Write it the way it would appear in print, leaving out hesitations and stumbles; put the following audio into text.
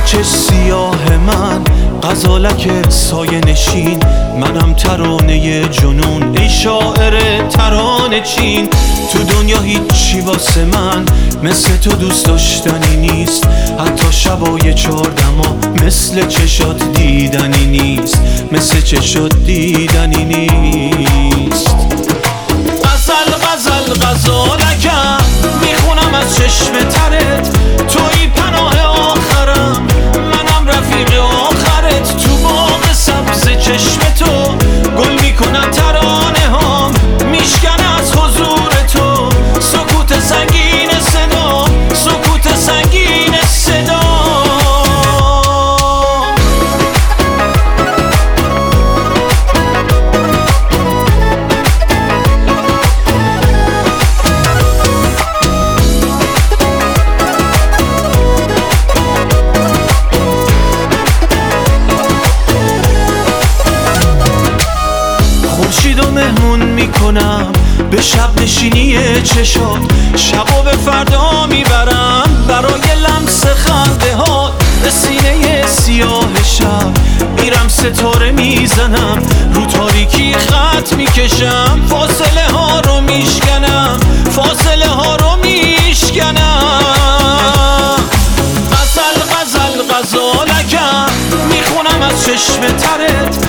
پیچ سیاه من، غزالک سایه نشین، منم ترانه جنون ای شاعر ترانه چین. تو دنیا هیچی واسه من مثل تو دوست داشتنی نیست، حتی شبای چهاردما مثل چشات دیدنی نیست، مثل چشات دیدنی نیست. غزالکم میخونم از چشم ترت، توی پناه آخرم، منم رفیق آخرت. تو باغ سبز چشم تو گل میکنم ترانه هام، میشکنه از حضور تو سکوت سنگین صدا، سکوت سنگین صدا. خورشیدو مهمون میکنم به شب نشینی چشات، شبو به فردا میبرم برای لمس خنده ها. به سینه سیاه شب میرم ستاره میزنم، رو تاریکی خط میکشم، فاصله ها رو میشکنم، فاصله ها رو میشکنم. غزالکم میخونم از چشم ترت،